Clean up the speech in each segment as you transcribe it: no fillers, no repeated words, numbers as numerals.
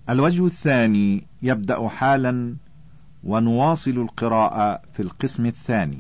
الوجه الثاني يبدأ حالا، ونواصل القراءة في القسم الثاني.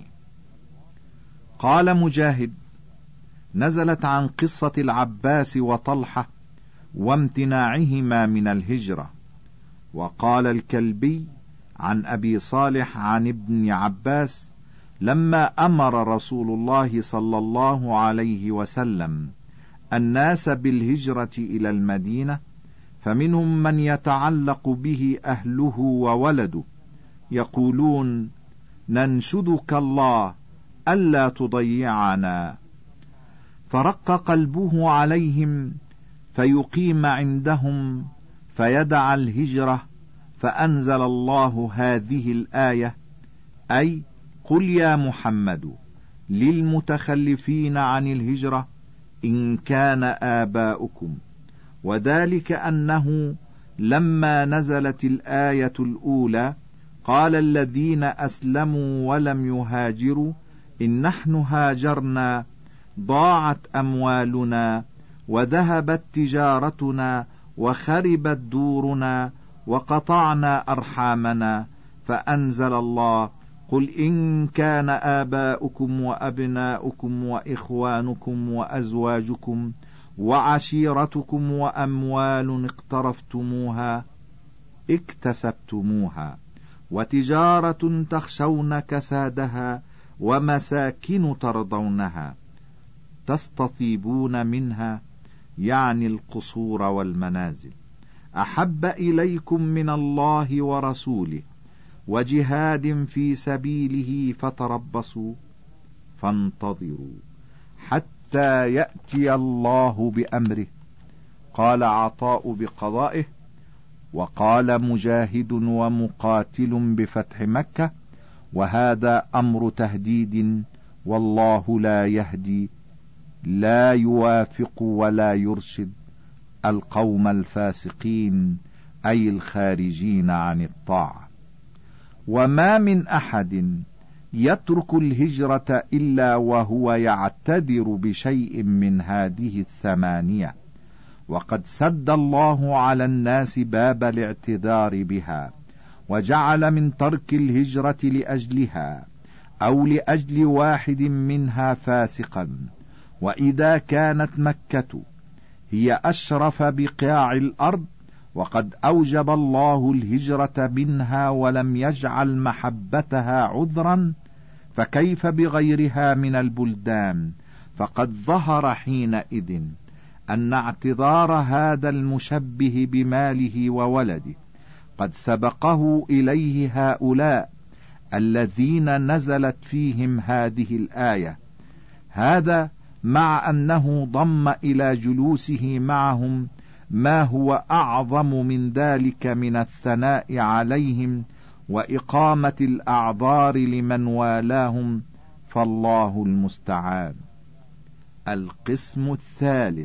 قال مجاهد: نزلت عن قصة العباس وطلحة وامتناعهما من الهجرة. وقال الكلبي عن أبي صالح عن ابن عباس: لما أمر رسول الله صلى الله عليه وسلم الناس بالهجرة إلى المدينة، فمنهم من يتعلق به أهله وولده، يقولون: ننشدك الله ألا تضيعنا، فرق قلبه عليهم فيقيم عندهم فيدع الهجرة، فأنزل الله هذه الآية، أي: قل يا محمد للمتخلفين عن الهجرة إن كان آباؤكم. وذلك أنه لما نزلت الآية الأولى قال الذين أسلموا ولم يهاجروا: إن نحن هاجرنا ضاعت أموالنا وذهبت تجارتنا وخربت دورنا وقطعنا أرحامنا، فأنزل الله: قل إن كان آباؤكم وأبناؤكم وإخوانكم وأزواجكم وعشيرتكم وأموال اقترفتموها اكتسبتموها وتجارة تخشون كسادها ومساكن ترضونها تستطيبون منها، يعني القصور والمنازل، أحب إليكم من الله ورسوله وجهاد في سبيله فتربصوا فانتظروا حتى يأتي الله بأمره. قال عطاء بقضائه، وقال مجاهد ومقاتل بفتح مكة، وهذا أمر تهديد، والله لا يهدي، لا يوافق ولا يرشد القوم الفاسقين، أي الخارجين عن الطاعة. وما من أحد يترك الهجرة إلا وهو يعتذر بشيء من هذه الثمانية، وقد سد الله على الناس باب الاعتذار بها، وجعل من ترك الهجرة لأجلها أو لأجل واحد منها فاسقا. وإذا كانت مكة هي أشرف بقاع الأرض، وقد أوجب الله الهجرة منها ولم يجعل محبتها عذرا، فكيف بغيرها من البلدان؟ فقد ظهر حينئذ أن اعتذار هذا المشبه بماله وولده قد سبقه إليه هؤلاء الذين نزلت فيهم هذه الآية، هذا مع أنه ضم إلى جلوسه معهم ما هو أعظم من ذلك من الثناء عليهم وإقامة الأعذار لمن والاهم، فالله المستعان. القسم الثالث: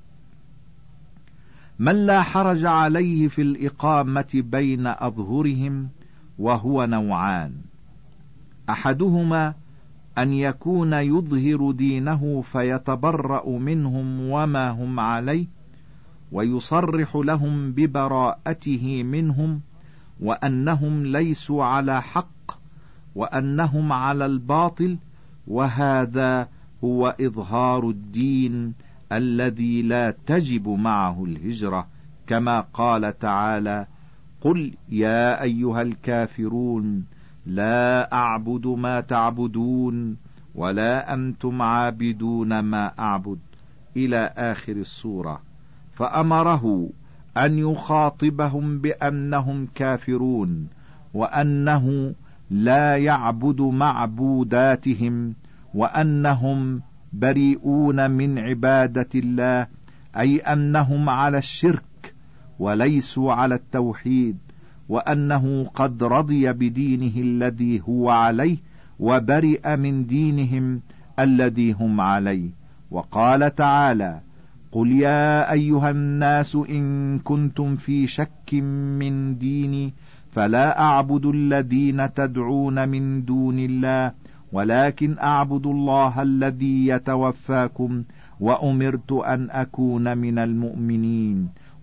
من لا حرج عليه في الإقامة بين أظهرهم، وهو نوعان: أحدهما أن يكون يظهر دينه فيتبرأ منهم وما هم عليه، ويصرح لهم ببراءته منهم وأنهم ليسوا على حق وأنهم على الباطل، وهذا هو إظهار الدين الذي لا تجب معه الهجرة، كما قال تعالى: قل يا أيها الكافرون لا أعبد ما تعبدون ولا أنتم عابدون ما أعبد، إلى آخر السورة. فأمره أن يخاطبهم بأنهم كافرون، وأنه لا يعبد معبوداتهم، وأنهم بريئون من عبادة الله، أي أنهم على الشرك وليسوا على التوحيد، وأنه قد رضي بدينه الذي هو عليه وبرئ من دينهم الذي هم عليه. وقال تعالى: قل يا أيها الناس إن كنتم في شك من ديني فلا أعبد الذين تدعون من دون الله ولكن أعبد الله الذي يتوفاكم وأمرت أن أكون من المؤمنين.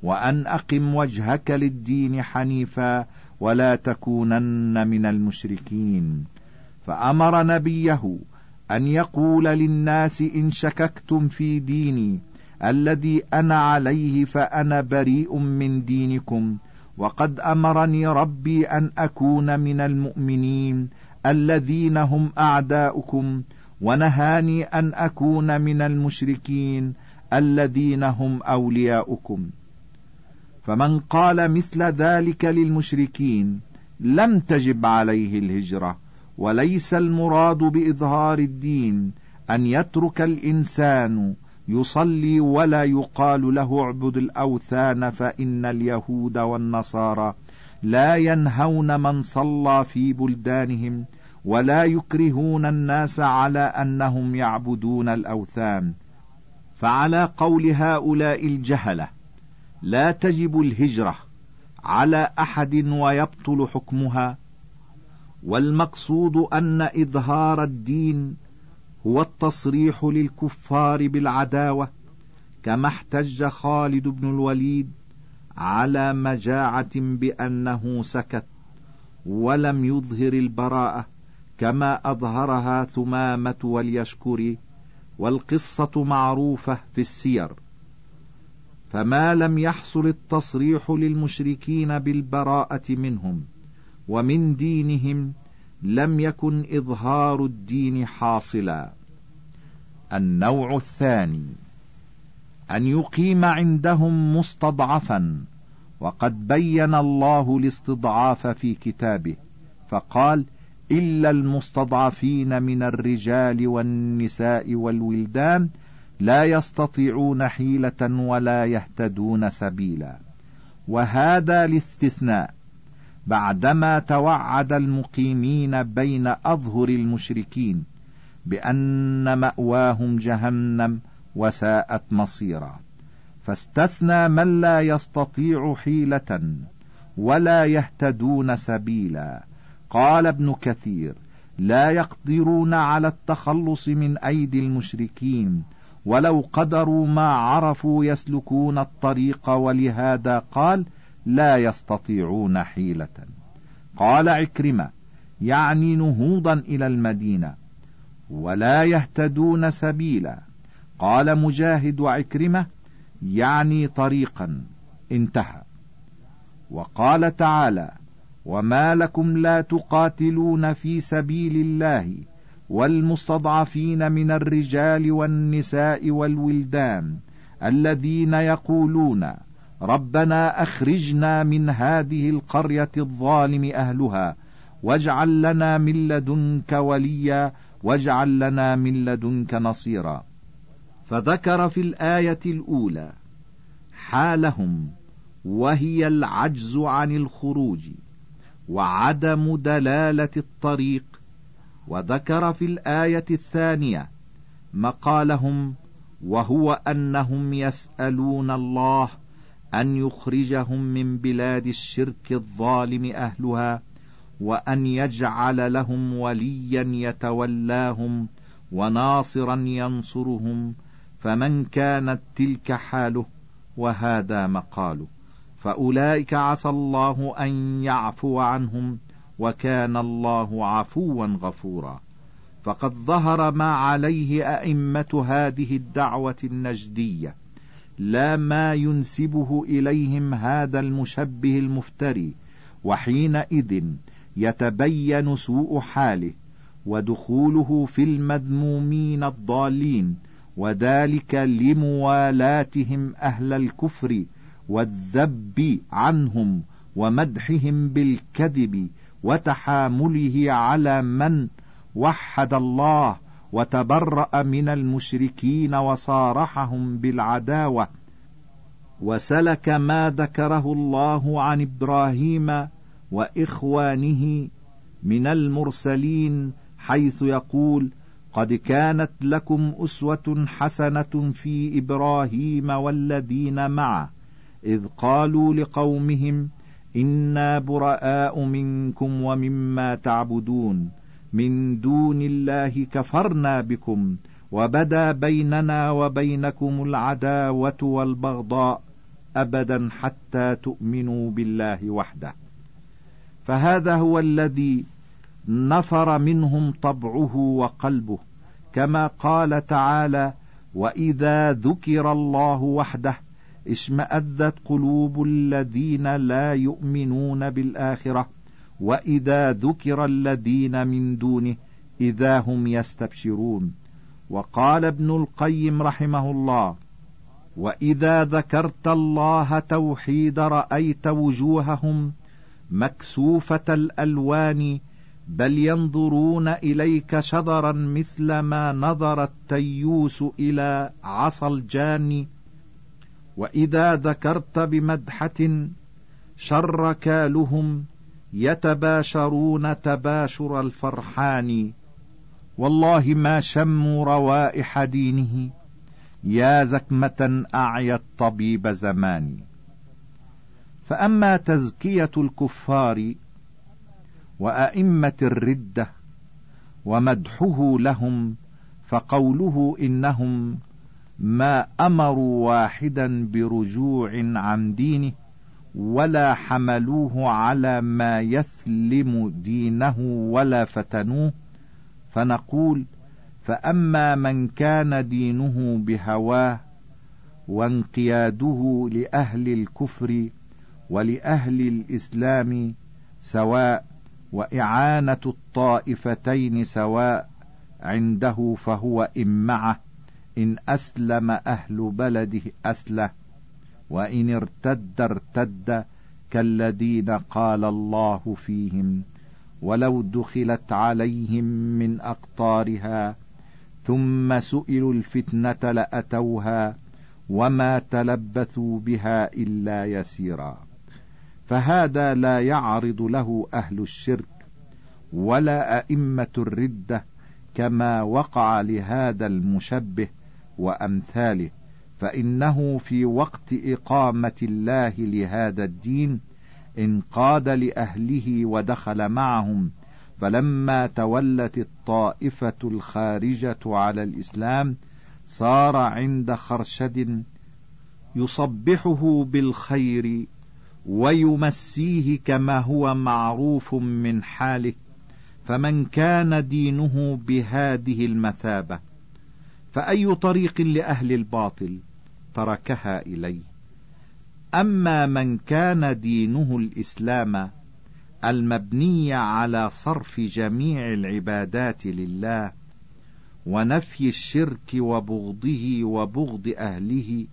وأن أقم وجهك للدين حنيفا ولا تكونن من المشركين. فأمر نبيه أن يقول للناس: إن شككتم في ديني الذي أنا عليه فأنا بريء من دينكم، وقد أمرني ربي أن أكون من المؤمنين الذين هم أعداؤكم، ونهاني أن أكون من المشركين الذين هم أولياؤكم. فمن قال مثل ذلك للمشركين لم تجب عليه الهجرة، وليس المراد بإظهار الدين أن يترك الإنسان يصلي ولا يقال له اعبد الأوثان، فإن اليهود والنصارى لا ينهون من صلى في بلدانهم ولا يكرهون الناس على أنهم يعبدون الأوثان. فعلى قول هؤلاء الجهلة لا تجب الهجرة على أحد ويبطل حكمها، والمقصود أن إظهار الدين هو التصريح للكفار بالعداوة، كما احتج خالد بن الوليد على مجاعة بأنه سكت ولم يظهر البراءة، كما أظهرها ثمامة واليشكري، والقصة معروفة في السير. فما لم يحصل التصريح للمشركين بالبراءة منهم ومن دينهم لم يكن إظهار الدين حاصلا. النوع الثاني أن يقيم عندهم مستضعفا، وقد بين الله الاستضعاف في كتابه فقال: إلا المستضعفين من الرجال والنساء والولدان لا يستطيعون حيلة ولا يهتدون سبيلا. وهذا الاستثناء بعدما توعد المقيمين بين أظهر المشركين بأن مأواهم جهنم وساءت مصيرا، فاستثنى من لا يستطيع حيلة ولا يهتدون سبيلا. قال ابن كثير: لا يقدرون على التخلص من أيدي المشركين، ولو قدروا ما عرفوا يسلكون الطريق، ولهذا قال: لا يستطيعون حيلة. قال عكرمة: يعني نهوضا إلى المدينة. ولا يهتدون سبيلا. قال مجاهد وعكرمة: يعني طريقا. انتهى. وقال تعالى: وما لكم لا تقاتلون في سبيل الله والمستضعفين من الرجال والنساء والولدان الذين يقولون ربنا أخرجنا من هذه القرية الظالم أهلها واجعل لنا من لدنك وليا واجعل لنا من لدنك نصيرا. فذكر في الآية الأولى حالهم، وهي العجز عن الخروج وعدم دلالة الطريق، وذكر في الآية الثانية مقالهم، وهو أنهم يسألون الله أن يخرجهم من بلاد الشرك الظالم أهلها، وأن يجعل لهم وليا يتولاهم وناصرا ينصرهم، فمن كانت تلك حاله وهذا مقاله فأولئك عسى الله أن يعفو عنهم، وكان الله عفوا غفورا. فقد ظهر ما عليه أئمة هذه الدعوة النجدية، لا ما ينسبه إليهم هذا المشبه المفتري، وحينئذ يتبين سوء حاله ودخوله في المذمومين الضالين، وذلك لموالاتهم أهل الكفر والذب عنهم ومدحهم بالكذب وتحامله على من وحد الله وتبرأ من المشركين وصارحهم بالعداوة، وسلك ما ذكره الله عن إبراهيم وإخوانه من المرسلين، حيث يقول: قد كانت لكم أسوة حسنة في إبراهيم والذين معه إذ قالوا لقومهم إنا براء منكم ومما تعبدون من دون الله كفرنا بكم وبدا بيننا وبينكم العداوة والبغضاء أبدا حتى تؤمنوا بالله وحده. فهذا هو الذي نفر منهم طبعه وقلبه، كما قال تعالى: وإذا ذكر الله وحده اشمأزت قلوب الذين لا يؤمنون بالآخرة وإذا ذكر الذين من دونه إذا هم يستبشرون. وقال ابن القيم رحمه الله: وإذا ذكرت الله توحيد رأيت وجوههم مكسوفة الألوان، بل ينظرون إليك شذرا مثل ما نظر التيوس إلى عصا الجان. وإذا ذكرت بمدحة شركالهم يتباشرون تباشر الفرحان، والله ما شموا روائح دينه يا زكمة أعيت طبيب زمان. فأما تزكية الكفار وأئمة الردة ومدحه لهم، فقوله إنهم ما أمروا واحدا برجوع عن دينه ولا حملوه على ما يسلم دينه ولا فتنوه، فنقول: فأما من كان دينه بهواه وانقياده لأهل الكفر ولأهل الإسلام سواء، وإعانة الطائفتين سواء عنده، فهو إمعه، إن أسلم أهل بلده أسله، وإن ارتد ارتد، كالذين قال الله فيهم: ولو دخلت عليهم من أقطارها ثم سئلوا الفتنة لأتوها وما تلبثوا بها إلا يسيرا. فهذا لا يعرض له أهل الشرك ولا أئمة الردة كما وقع لهذا المشبه وأمثاله، فإنه في وقت إقامة الله لهذا الدين انقاد لأهله ودخل معهم، فلما تولت الطائفة الخارجة على الإسلام صار عند خرشد يصبحه بالخير ويمسيه كما هو معروف من حاله. فمن كان دينه بهذه المثابة فأي طريق لأهل الباطل تركها إليه. أما من كان دينه الإسلام المبني على صرف جميع العبادات لله ونفي الشرك وبغضه وبغض أهله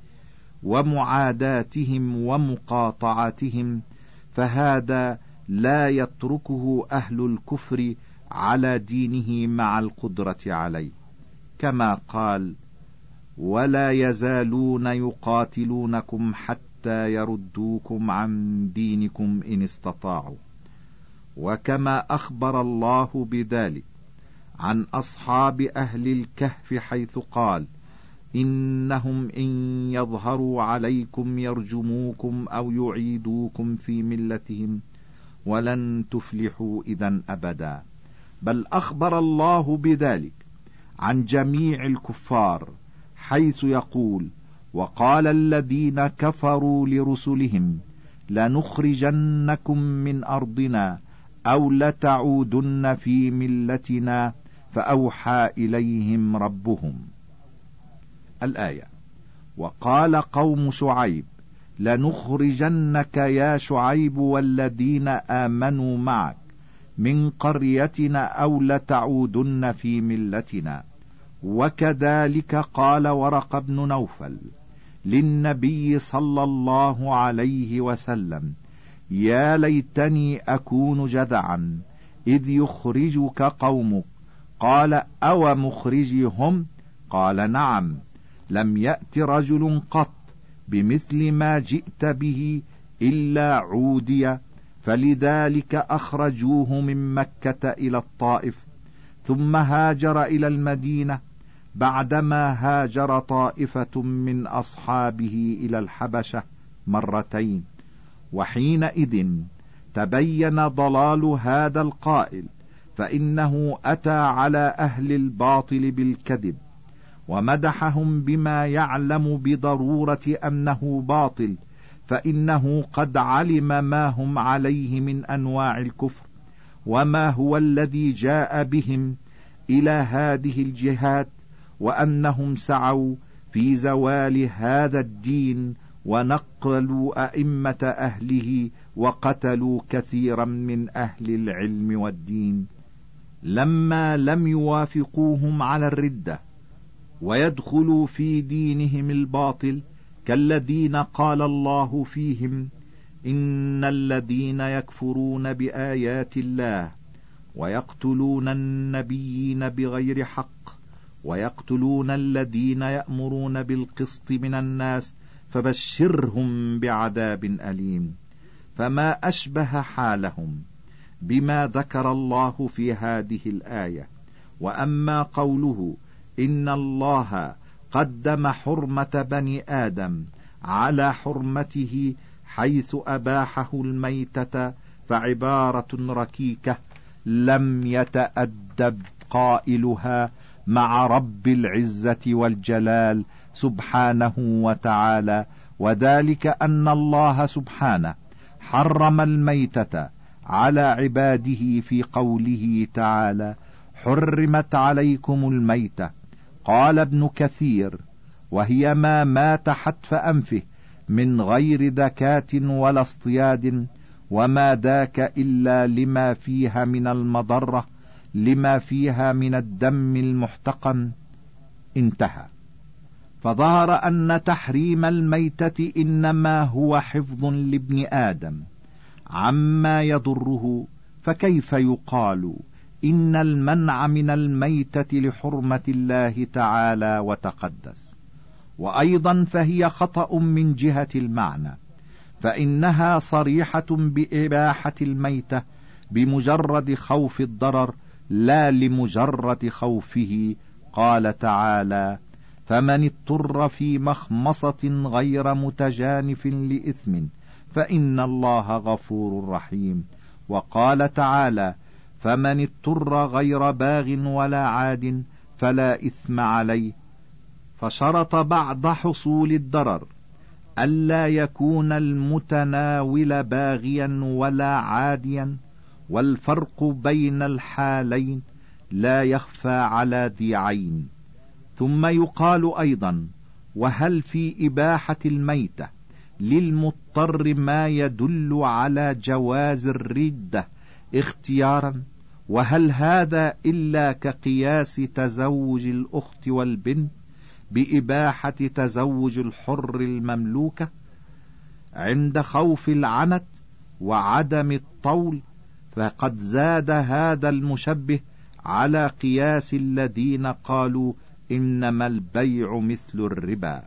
ومعاداتهم ومقاطعتهم، فهذا لا يتركه أهل الكفر على دينه مع القدرة عليه، كما قال: ولا يزالون يقاتلونكم حتى يردوكم عن دينكم إن استطاعوا. وكما أخبر الله بذلك عن أصحاب أهل الكهف حيث قال: إنهم إن يظهروا عليكم يرجموكم أو يعيدوكم في ملتهم ولن تفلحوا إذا أبدا. بل أخبر الله بذلك عن جميع الكفار حيث يقول: وقال الذين كفروا لرسلهم لنخرجنكم من أرضنا أو لتعودن في ملتنا فأوحى إليهم ربهم. الآية. وقال قوم شعيب: لنخرجنك يا شعيب والذين آمنوا معك من قريتنا أو لتعودن في ملتنا. وكذلك قال ورق بن نوفل للنبي صلى الله عليه وسلم: يا ليتني أكون جذعا إذ يخرجك قومك. قال: أو مخرجهم؟ قال: نعم، لم يأت رجل قط بمثل ما جئت به إلا عودي، فلذلك أخرجوه من مكة إلى الطائف، ثم هاجر إلى المدينة بعدما هاجر طائفة من أصحابه إلى الحبشة مرتين. وحينئذ تبين ضلال هذا القائل، فإنه أتى على أهل الباطل بالكذب ومدحهم بما يعلم بضرورة أنه باطل، فإنه قد علم ما هم عليه من أنواع الكفر، وما هو الذي جاء بهم إلى هذه الجهات، وأنهم سعوا في زوال هذا الدين، ونقلوا أئمة أهله، وقتلوا كثيرا من أهل العلم والدين، لما لم يوافقوهم على الردة ويدخلوا في دينهم الباطل، كالذين قال الله فيهم: إن الذين يكفرون بآيات الله ويقتلون النبيين بغير حق ويقتلون الذين يأمرون بالقسط من الناس فبشرهم بعذاب أليم. فما أشبه حالهم بما ذكر الله في هذه الآية. وأما قوله: إن الله قدم حرمة بني آدم على حرمته حيث أباحه الميتة، فعبارة ركيكة لم يتأدب قائلها مع رب العزة والجلال سبحانه وتعالى، وذلك أن الله سبحانه حرم الميتة على عباده في قوله تعالى: حرمت عليكم الميتة. قال ابن كثير: وهي ما مات حتف أنفه من غير ذكاة ولا اصطياد، وما ذاك إلا لما فيها من المضرة، لما فيها من الدم المحتقن. انتهى. فظهر أن تحريم الميتة إنما هو حفظ لابن آدم عما يضره، فكيف يقال إن المنع من الميتة لحرمة الله تعالى وتقدس؟ وأيضا فهي خطأ من جهة المعنى، فإنها صريحة بإباحة الميتة بمجرد خوف الضرر، لا لمجرد خوفه. قال تعالى: فمن اضطر في مخمصة غير متجانف لإثم فإن الله غفور رحيم. وقال تعالى: فمن اضطر غير باغ ولا عاد فلا إثم عليه. فشرط بعد حصول الضرر ألا يكون المتناول باغيا ولا عاديا، والفرق بين الحالين لا يخفى على ذي عين. ثم يقال أيضا: وهل في إباحة الميتة للمضطر ما يدل على جواز الردة اختيارا؟ وهل هذا إلا كقياس تزوج الأخت والبنت بإباحة تزوج الحر المملوكة عند خوف العنت وعدم الطول؟ فقد زاد هذا المشبه على قياس الذين قالوا إنما البيع مثل الربا.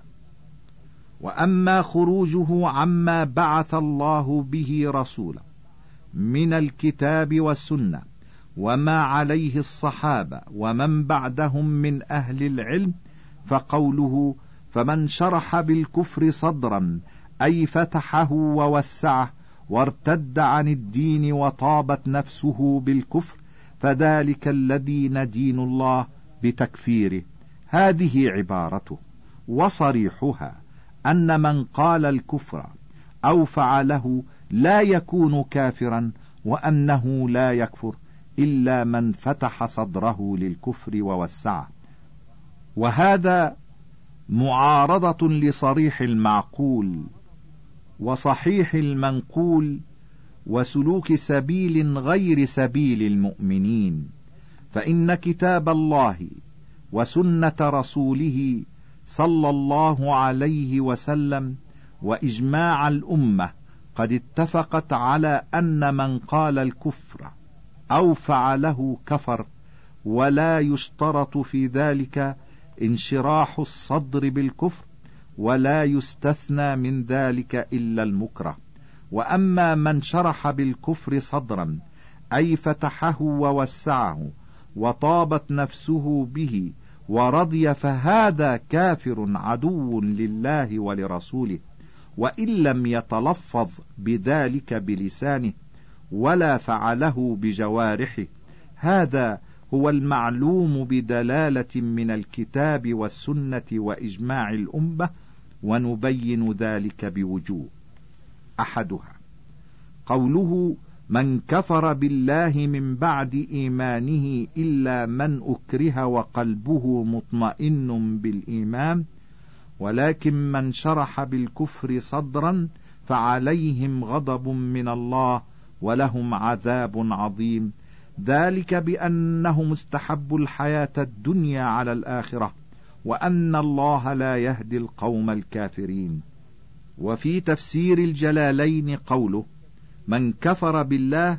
وأما خروجه عما بعث الله به رسولا من الكتاب والسنة وما عليه الصحابة ومن بعدهم من أهل العلم، فقوله: فمن شرح بالكفر صدرا أي فتحه ووسعه وارتد عن الدين وطابت نفسه بالكفر، فذلك الذي ندين الله بتكفيره. هذه عبارته، وصريحها أن من قال الكفر أو فعله لا يكون كافرا، وأنه لا يكفر إلا من فتح صدره للكفر ووسعه. وهذا معارضة لصريح المعقول وصحيح المنقول وسلوك سبيل غير سبيل المؤمنين. فإن كتاب الله وسنة رسوله صلى الله عليه وسلم وإجماع الأمة قد اتفقت على أن من قال الكفر أو فعله كفر، ولا يشترط في ذلك انشراح الصدر بالكفر، ولا يستثنى من ذلك إلا المكره. وأما من شرح بالكفر صدرا أي فتحه ووسعه وطابت نفسه به ورضي، فهذا كافر عدو لله ولرسوله، وإن لم يتلفظ بذلك بلسانه ولا فعله بجوارحه. هذا هو المعلوم بدلالة من الكتاب والسنة وإجماع الأمة، ونبين ذلك بوجوه. أحدها. قوله من كفر بالله من بعد إيمانه إلا من أكره وقلبه مطمئن بالإيمان، ولكن من شرح بالكفر صدرا فعليهم غضب من الله ولهم عذاب عظيم، ذلك بأنهم استحبوا الحياة الدنيا على الآخرة، وأن الله لا يهدي القوم الكافرين. وفي تفسير الجلالين قوله من كفر بالله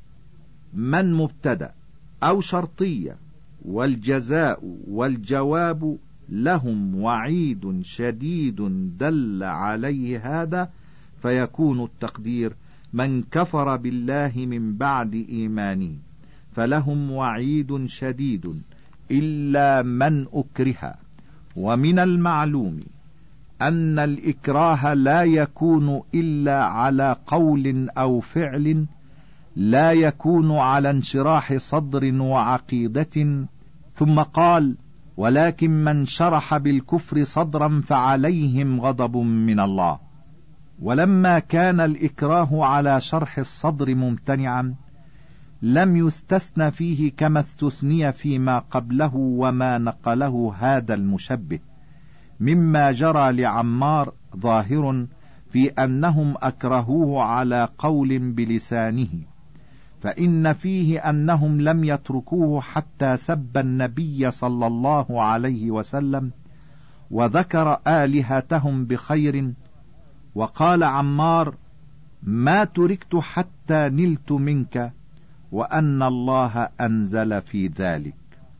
من مبتدأ أو شرطية، والجزاء والجواب لهم وعيد شديد دل عليه هذا، فيكون التقدير من كفر بالله من بعد إيمانه فلهم وعيد شديد إلا من أكره. ومن المعلوم أن الإكراه لا يكون إلا على قول أو فعل، لا يكون على انشراح صدر وعقيدة. ثم قال ولكن من شرح بالكفر صدرا فعليهم غضب من الله. ولما كان الإكراه على شرح الصدر ممتنعا لم يستثن فيه كما استثني فيما قبله وما نقله هذا المشبه مما جرى لعمار ظاهر في أنهم أكرهوه على قول بلسانه، فإن فيه أنهم لم يتركوه حتى سب النبي صلى الله عليه وسلم وذكر آلهتهم بخير. وقال عمار ما تركت حتى نلت منك، وأن الله أنزل في ذلك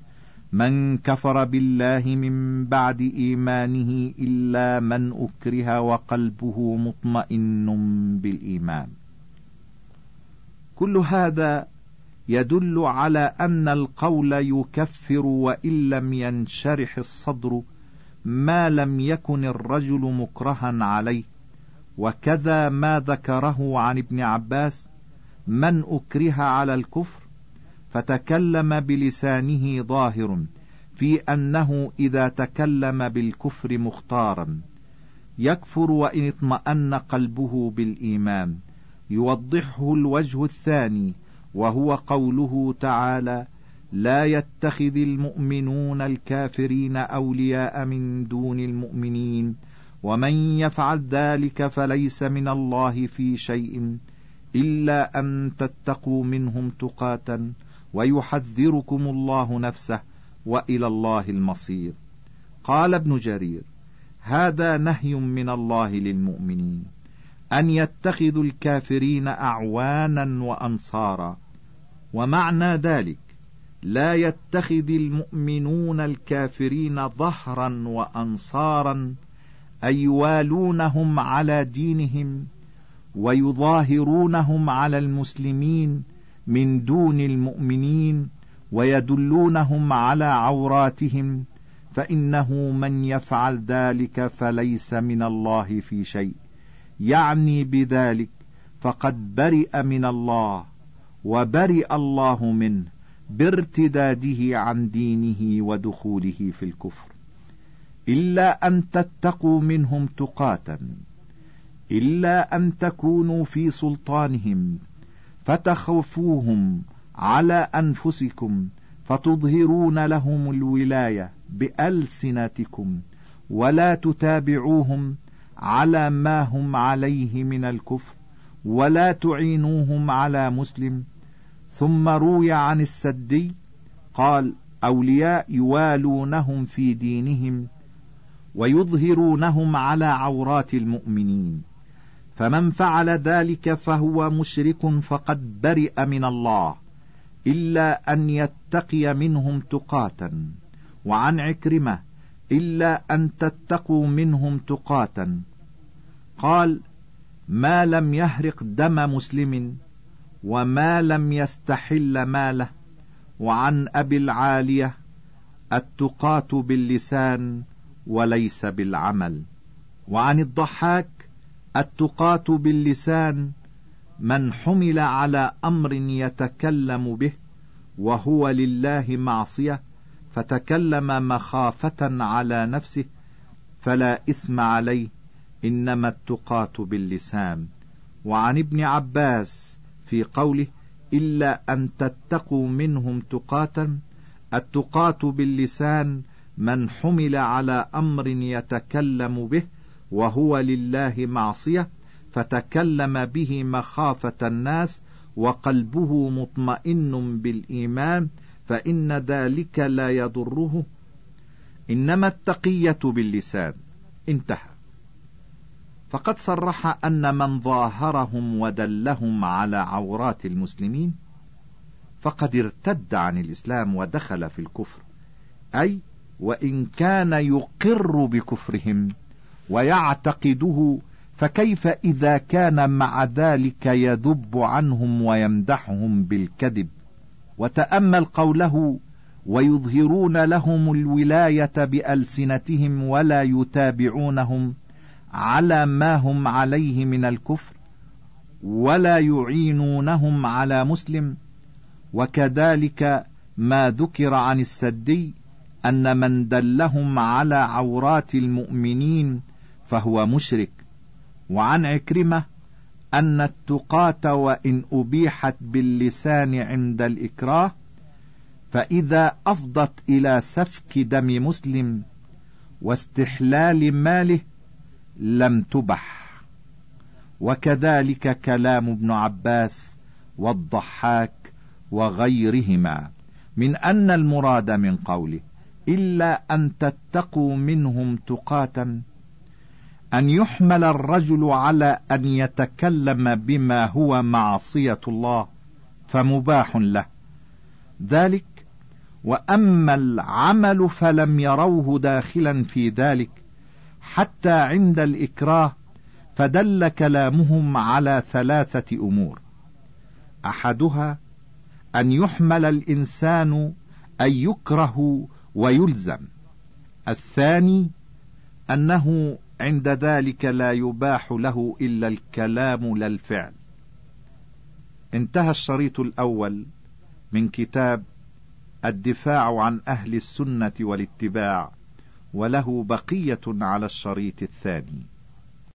من كفر بالله من بعد إيمانه إلا من أكره وقلبه مطمئن بالإيمان. كل هذا يدل على أن القول يكفر وإن لم ينشرح الصدر ما لم يكن الرجل مكرها عليه. وكذا ما ذكره عن ابن عباس من أكره على الكفر فتكلم بلسانه ظاهر في أنه إذا تكلم بالكفر مختارا يكفر وإن اطمأن قلبه بالإيمان. يوضحه الوجه الثاني وهو قوله تعالى لا يتخذ المؤمنون الكافرين أولياء من دون المؤمنين ومن يفعل ذلك فليس من الله في شيء إلا أن تتقوا منهم تقاتا ويحذركم الله نفسه وإلى الله المصير. قال ابن جرير هذا نهي من الله للمؤمنين أن يتخذوا الكافرين أعوانا وأنصارا، ومعنى ذلك لا يتخذ المؤمنون الكافرين ظهرا وأنصارا أي يوالونهم على دينهم ويظاهرونهم على المسلمين من دون المؤمنين ويدلونهم على عوراتهم، فإنه من يفعل ذلك فليس من الله في شيء، يعني بذلك فقد برئ من الله وبرئ الله منه بارتداده عن دينه ودخوله في الكفر. إلا أن تتقوا منهم تقاتا، إلا أن تكونوا في سلطانهم فتخوفوهم على أنفسكم فتظهرون لهم الولاية بألسنتكم ولا تتابعوهم على ما هم عليه من الكفر ولا تعينوهم على مسلم. ثم روي عن السدي قال أولياء يوالونهم في دينهم ويظهرونهم على عورات المؤمنين، فمن فعل ذلك فهو مشرك فقد برئ من الله إلا أن يتقي منهم تقاتا. وعن عكرمة إلا أن تتقوا منهم تقاتا قال ما لم يهرق دم مسلم وما لم يستحل ماله. وعن أبي العالية التقاة باللسان وليس بالعمل. وعن الضحاك التقاة باللسان من حمل على أمر يتكلم به وهو لله معصية فتكلم مخافة على نفسه فلا إثم عليه، إنما التقاة باللسان. وعن ابن عباس في قوله إلا أن تتقوا منهم تقاتا، التقاة باللسان من حمل على أمر يتكلم به وهو لله معصية فتكلم به مخافة الناس وقلبه مطمئن بالإيمان فإن ذلك لا يضره، إنما التقية باللسان. انتهى. فقد صرح أن من ظاهرهم ودلهم على عورات المسلمين فقد ارتد عن الإسلام ودخل في الكفر، أي وإن كان يقر بكفرهم ويعتقده، فكيف إذا كان مع ذلك يذب عنهم ويمدحهم بالكذب؟ وتأمل قوله ويظهرون لهم الولاية بألسنتهم ولا يتابعونهم على ما هم عليه من الكفر ولا يعينونهم على مسلم. وكذلك ما ذكر عن السدي أن من دلهم على عورات المؤمنين فهو مشرك. وعن عكرمة أن التقاة وإن أبيحت باللسان عند الإكراه فإذا أفضت إلى سفك دم مسلم واستحلال ماله لم تبح. وكذلك كلام ابن عباس والضحاك وغيرهما من أن المراد من قوله إلا أن تتقوا منهم تقاتا أن يحمل الرجل على أن يتكلم بما هو معصية الله فمباح له ذلك، وأما العمل فلم يروه داخلا في ذلك حتى عند الإكراه، فدل كلامهم على 3 أمور: أحدها أن يحمل الإنسان أن يكره ويلزم، الثاني أنه عند ذلك لا يباح له إلا الكلام لا الفعل. انتهى الشريط الأول من كتاب الدفاع عن أهل السنة والاتباع، وله بقية على الشريط الثاني.